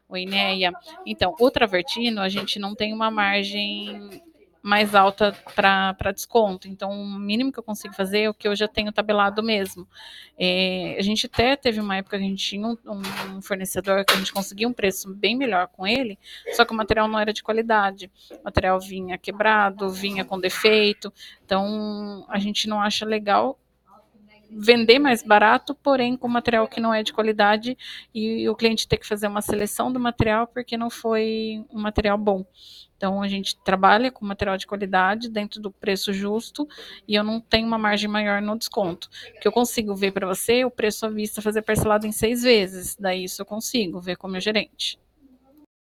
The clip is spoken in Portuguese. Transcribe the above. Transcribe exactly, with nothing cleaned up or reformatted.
Oi, Neia. Então, o Travertino, a gente não tem uma margem mais alta para desconto. Então, o mínimo que eu consigo fazer é o que eu já tenho tabelado mesmo. É, a gente até teve uma época que a gente tinha um, um fornecedor que a gente conseguia um preço bem melhor com ele, só que o material não era de qualidade. O material vinha quebrado, vinha com defeito. Então, a gente não acha legal vender mais barato, porém com material que não é de qualidade e o cliente ter que fazer uma seleção do material porque não foi um material bom. Então a gente trabalha com material de qualidade dentro do preço justo e eu não tenho uma margem maior no desconto. Que eu consigo ver para você o preço à vista fazer parcelado em seis vezes, daí isso eu consigo ver com o meu gerente.